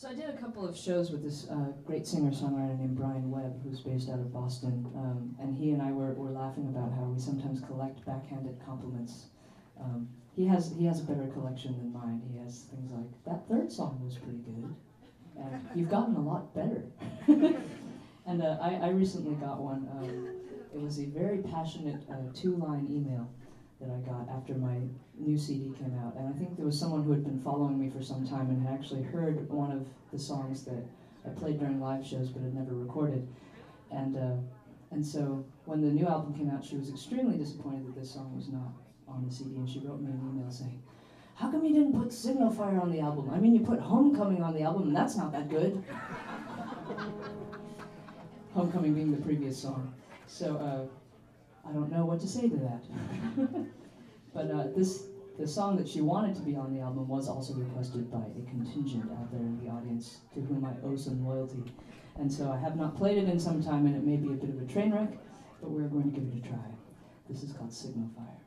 So I did a couple of shows with this great singer-songwriter named Brian Webb, who's based out of Boston, and he and I were laughing about how we sometimes collect backhanded compliments. He has a better collection than mine. He has things like, that third song was pretty good, and you've gotten a lot better. And I recently got one. It was a very passionate two-line email that I got after my new CD came out, and I think there was someone who had been following me for some time and had actually heard one of the songs that I played during live shows but had never recorded, and so when the new album came out, she was extremely disappointed that this song was not on the CD, and she wrote me an email saying, "How come you didn't put Signal Fire on the album? I mean, you put Homecoming on the album, and that's not that good." Homecoming being the previous song. So I don't know what to say to that. But the song that she wanted to be on the album was also requested by a contingent out there in the audience to whom I owe some loyalty. And so I have not played it in some time, and it may be a bit of a train wreck, but we're going to give it a try. This is called Signal Fire.